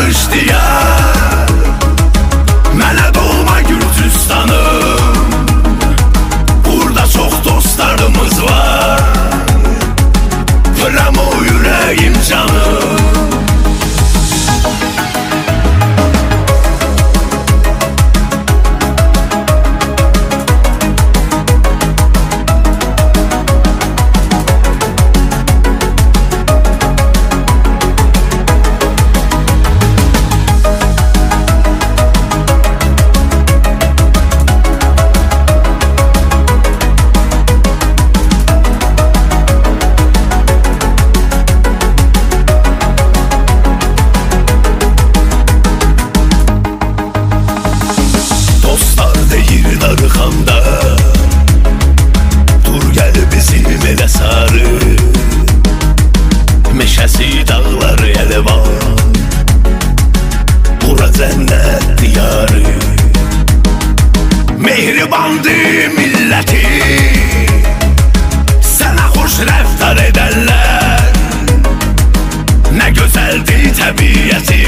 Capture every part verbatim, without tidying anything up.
karış diyar, mənə doğma Gürcüstanım. Burada çox dostlarımız var, pıram o yüreğim canım. Darıxanda dur gəl bizim elə sarı, meşəsi dağları elə var, bura cənnət diyarı. Mehribandı milləti, sənə xoş rəftar edərlər, nə gözəldir təbiəti.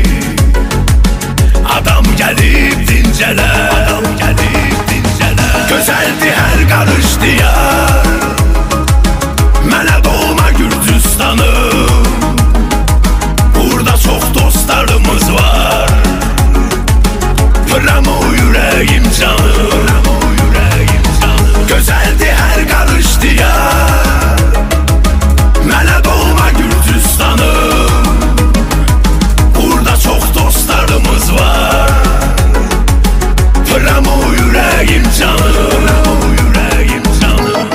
Adam gəlib dincələr, adam gəlib dincələr. Gözəldir hər qarış diyar, mənə doğma Gürcüstanım. Burada çox dostlarımız var, pıram o yüreğim canım, pıram o yüreğim canım. Gözəldir hər qarış diyar, mənə doğma Gürcüstanım. Burada çox dostlarımız var, pıram o yüreğim canım, pıram o yüreğim canım.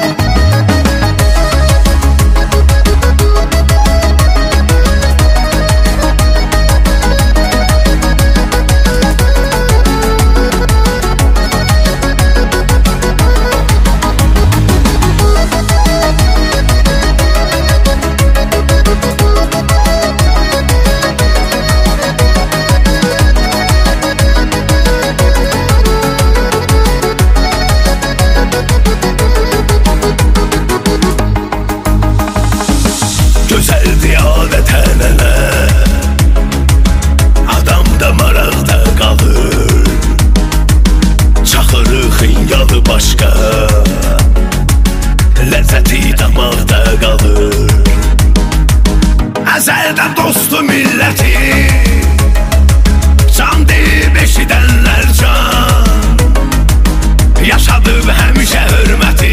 Gözəldir adət-ənənə, adam da maraqda qalır. Çaxırığın yağı başqa, ləzzəti damaqda qalır. Əzəldən dostu milləti, can deyib eşidənlər can, yaşadıb həmişə hörməti.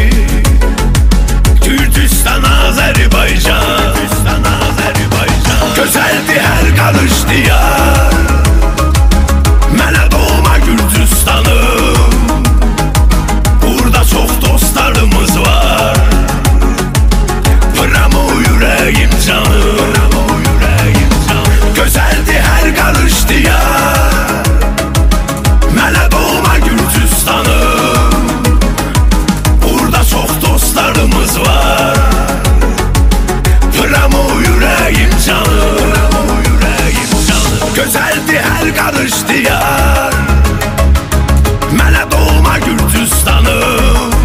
Gürcüstan, Azərbaycan, Gürcüstan, Azərbaycan. Gözəldir hər qarış diyar, mənə doğma Gürcüstanım. Burada çox dostlarımız var, pıram o yüreğim canım, pıram o yüreğim canım. Gözəldir hər qarış diyar, mənə doğma Gürcüstanım. Burada çox dostlarımız var, pıram o yüreğim canım, pıram o yüreğim canım. Gözəldir hər qarış diyar, mənə doğma Gürcüstanım.